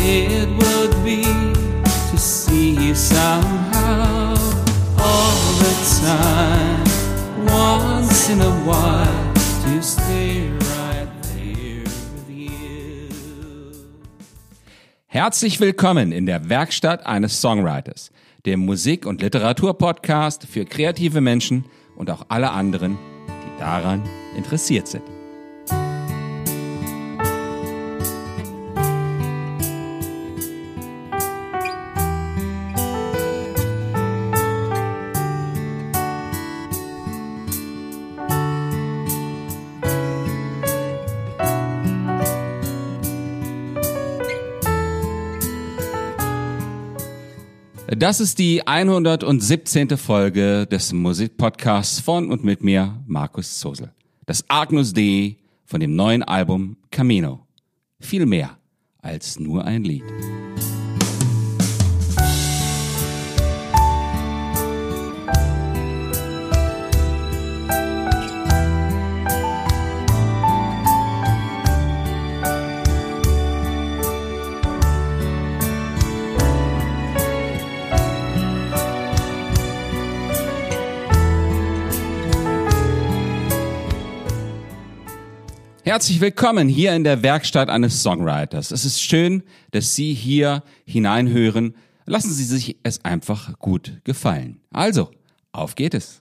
it would be to see you somehow all the time, once in a while, to stay right there with you. Herzlich willkommen in der Werkstatt eines Songwriters, dem Musik- und Literaturpodcast für kreative Menschen und auch alle anderen, die daran interessiert sind. Das ist die 117. Folge des Musikpodcasts von und mit mir, Markus Zosel. Das Agnus Dei von dem neuen Album Camino. Viel mehr als nur ein Lied. Herzlich willkommen hier in der Werkstatt eines Songwriters. Es ist schön, dass Sie hier hineinhören. Lassen Sie sich es einfach gut gefallen. Also, auf geht es.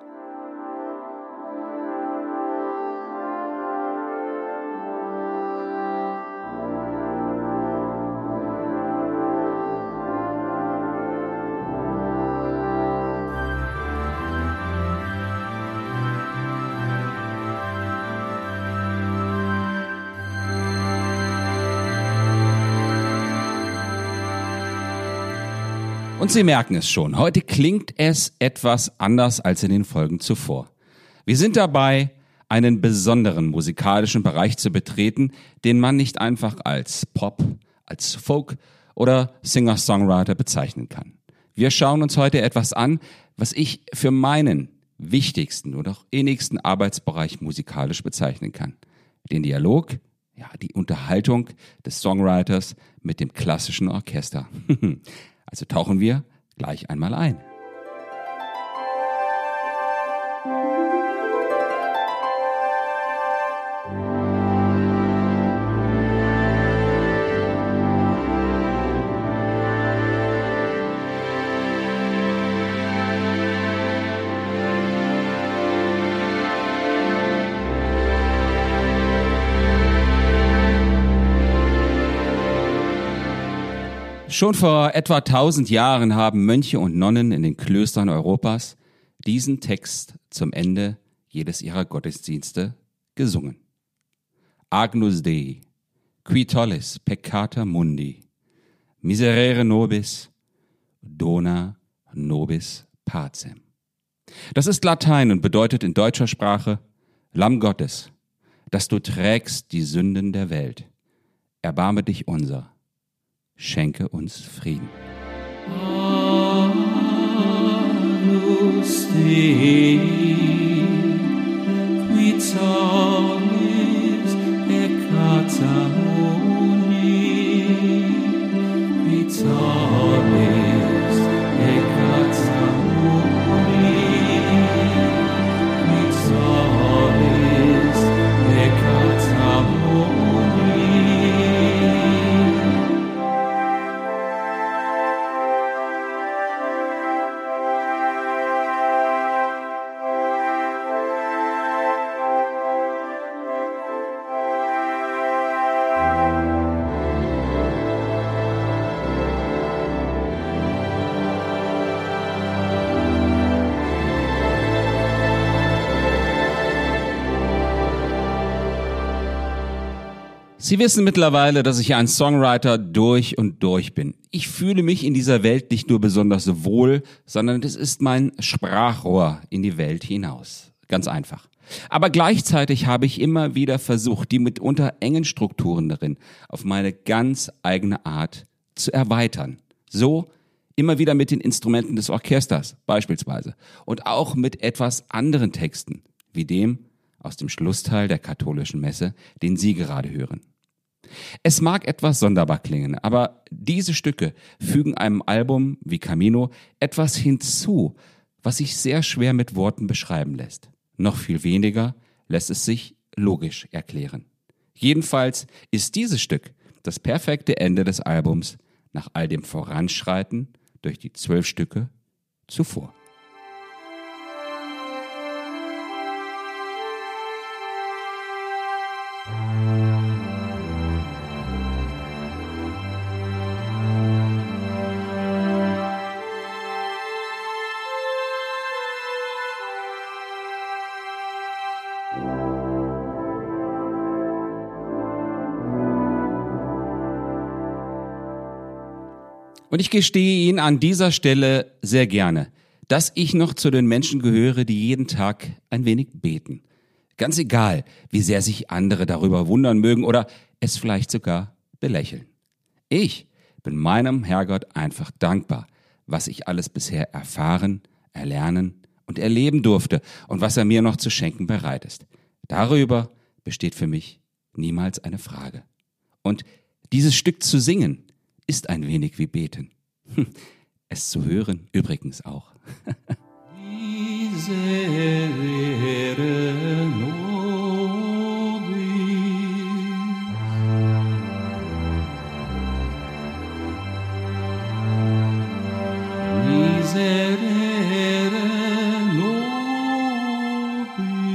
Und Sie merken es schon, heute klingt es etwas anders als in den Folgen zuvor. Wir sind dabei, einen besonderen musikalischen Bereich zu betreten, den man nicht einfach als Pop, als Folk oder Singer-Songwriter bezeichnen kann. Wir schauen uns heute etwas an, was ich für meinen wichtigsten oder auch innigsten Arbeitsbereich musikalisch bezeichnen kann. Den Dialog, ja, die Unterhaltung des Songwriters mit dem klassischen Orchester. Also tauchen wir gleich einmal ein. Schon vor etwa 1000 Jahren haben Mönche und Nonnen in den Klöstern Europas diesen Text zum Ende jedes ihrer Gottesdienste gesungen. Agnus Dei, qui tollis peccata mundi, miserere nobis, dona nobis pacem. Das ist Latein und bedeutet in deutscher Sprache: Lamm Gottes, dass du trägst die Sünden der Welt, erbarme dich unser. Schenke uns Frieden. Agnus Dei, qui tollis peccata mundi, qui tollis peccata mundi, qui tollis peccata mundi. Sie wissen mittlerweile, dass ich ein Songwriter durch und durch bin. Ich fühle mich in dieser Welt nicht nur besonders wohl, sondern es ist mein Sprachrohr in die Welt hinaus. Ganz einfach. Aber gleichzeitig habe ich immer wieder versucht, die mitunter engen Strukturen darin auf meine ganz eigene Art zu erweitern. So immer wieder mit den Instrumenten des Orchesters beispielsweise und auch mit etwas anderen Texten, wie dem aus dem Schlussteil der katholischen Messe, den Sie gerade hören. Es mag etwas sonderbar klingen, aber diese Stücke fügen einem Album wie Camino etwas hinzu, was sich sehr schwer mit Worten beschreiben lässt. Noch viel weniger lässt es sich logisch erklären. Jedenfalls ist dieses Stück das perfekte Ende des Albums nach all dem Voranschreiten durch die 12 Stücke zuvor. Und ich gestehe Ihnen an dieser Stelle sehr gerne, dass ich noch zu den Menschen gehöre, die jeden Tag ein wenig beten. Ganz egal, wie sehr sich andere darüber wundern mögen oder es vielleicht sogar belächeln. Ich bin meinem Herrgott einfach dankbar, was ich alles bisher erfahren, erlernen und erleben durfte und was er mir noch zu schenken bereit ist. Darüber besteht für mich niemals eine Frage. Und dieses Stück zu singen, ist ein wenig wie beten. Es zu hören übrigens auch. Miserere nobis, miserere nobis.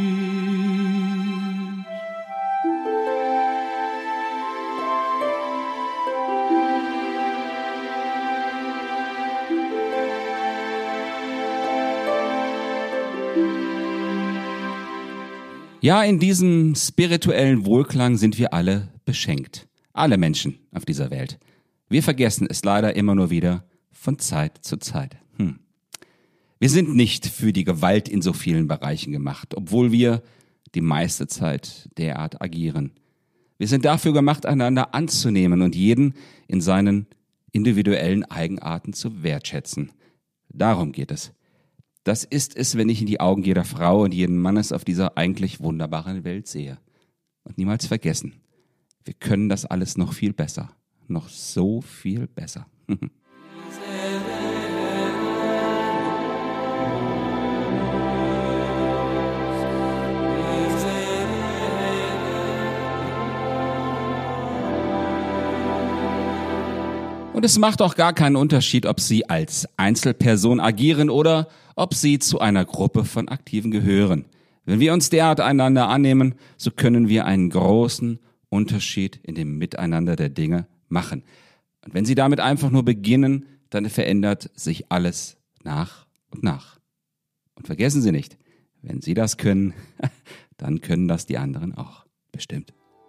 Ja, in diesem spirituellen Wohlklang sind wir alle beschenkt. Alle Menschen auf dieser Welt. Wir vergessen es leider immer nur wieder von Zeit zu Zeit. Wir sind nicht für die Gewalt in so vielen Bereichen gemacht, obwohl wir die meiste Zeit derart agieren. Wir sind dafür gemacht, einander anzunehmen und jeden in seinen individuellen Eigenarten zu wertschätzen. Darum geht es. Das ist es, wenn ich in die Augen jeder Frau und jeden Mannes auf dieser eigentlich wunderbaren Welt sehe. Und niemals vergessen, wir können das alles noch viel besser. Noch so viel besser. Und es macht auch gar keinen Unterschied, ob Sie als Einzelperson agieren oder ob Sie zu einer Gruppe von Aktiven gehören. Wenn wir uns derart einander annehmen, so können wir einen großen Unterschied in dem Miteinander der Dinge machen. Und wenn Sie damit einfach nur beginnen, dann verändert sich alles nach und nach. Und vergessen Sie nicht, wenn Sie das können, dann können das die anderen auch. Bestimmt.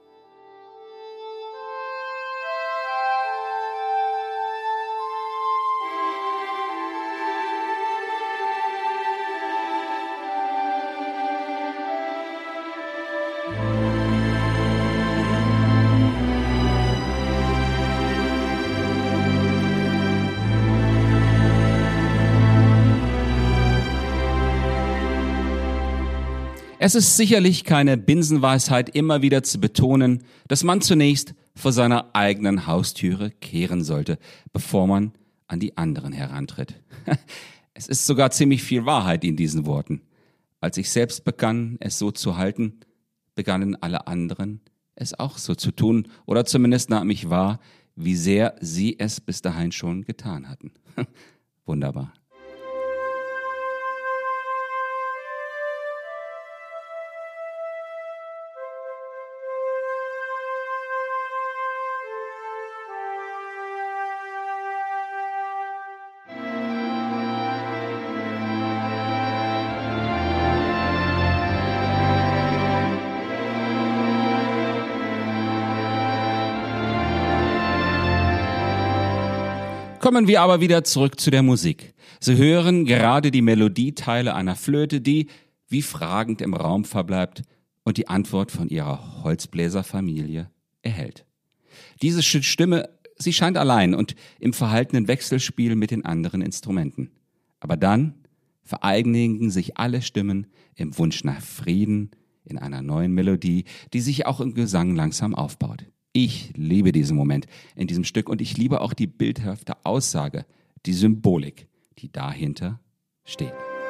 Es ist sicherlich keine Binsenweisheit, immer wieder zu betonen, dass man zunächst vor seiner eigenen Haustüre kehren sollte, bevor man an die anderen herantritt. Es ist sogar ziemlich viel Wahrheit in diesen Worten. Als ich selbst begann, es so zu halten, begannen alle anderen, es auch so zu tun, oder zumindest nahm ich wahr, wie sehr sie es bis dahin schon getan hatten. Wunderbar. Kommen wir aber wieder zurück zu der Musik. Sie hören gerade die Melodieteile einer Flöte, die wie fragend im Raum verbleibt und die Antwort von ihrer Holzbläserfamilie erhält. Diese Stimme, sie scheint allein und im verhaltenen Wechselspiel mit den anderen Instrumenten. Aber dann vereinigen sich alle Stimmen im Wunsch nach Frieden in einer neuen Melodie, die sich auch im Gesang langsam aufbaut. Ich liebe diesen Moment in diesem Stück und ich liebe auch die bildhafte Aussage, die Symbolik, die dahinter steht.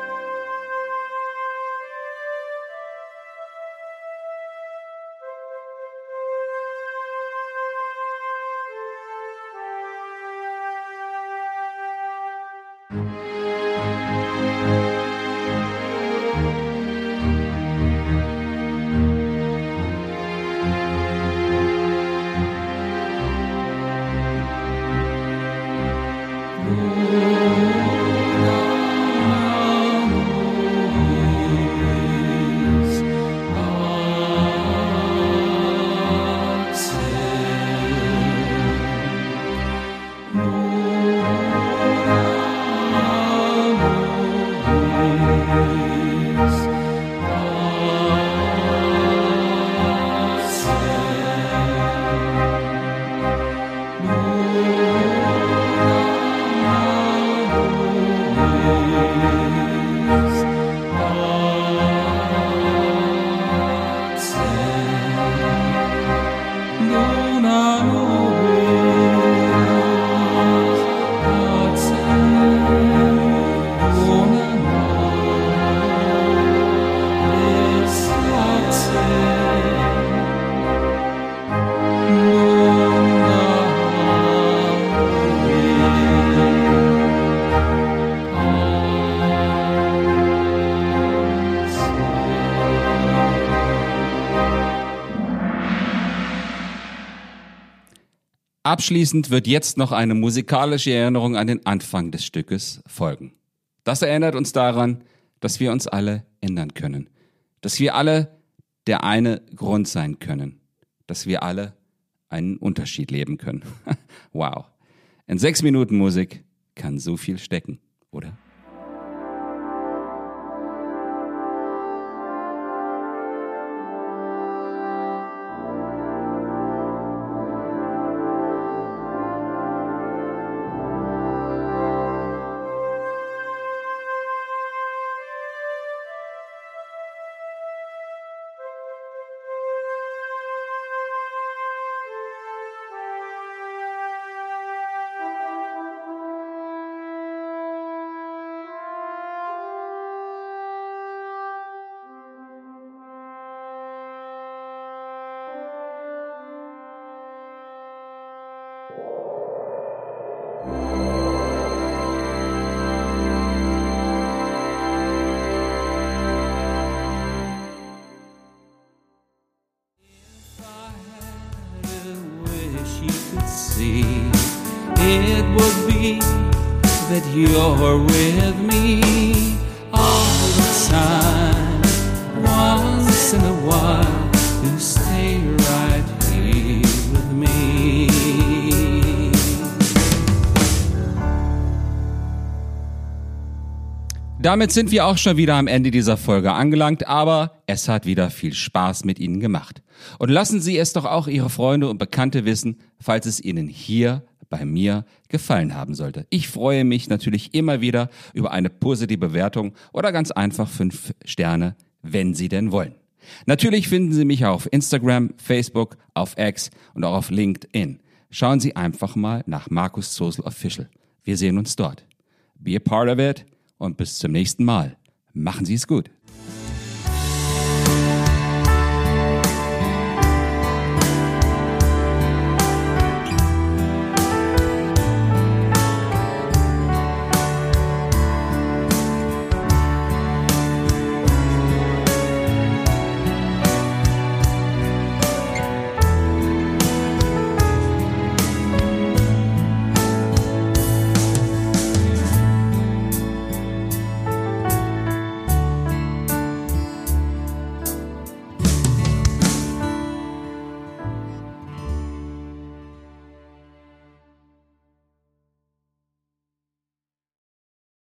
Abschließend wird jetzt noch eine musikalische Erinnerung an den Anfang des Stückes folgen. Das erinnert uns daran, dass wir uns alle ändern können, dass wir alle der eine Grund sein können, dass wir alle einen Unterschied leben können. Wow. In 6 Minuten Musik kann so viel stecken, oder? It would be that you're with me all the time, once in a while, you stay right here with me. Damit sind wir auch schon wieder am Ende dieser Folge angelangt, aber es hat wieder viel Spaß mit Ihnen gemacht. Und lassen Sie es doch auch Ihre Freunde und Bekannte wissen, falls es Ihnen hier bei mir gefallen haben sollte. Ich freue mich natürlich immer wieder über eine positive Bewertung oder ganz einfach 5 Sterne, wenn Sie denn wollen. Natürlich finden Sie mich auf Instagram, Facebook, auf X und auch auf LinkedIn. Schauen Sie einfach mal nach Markus Zosel Official. Wir sehen uns dort. Be a part of it und bis zum nächsten Mal. Machen Sie es gut.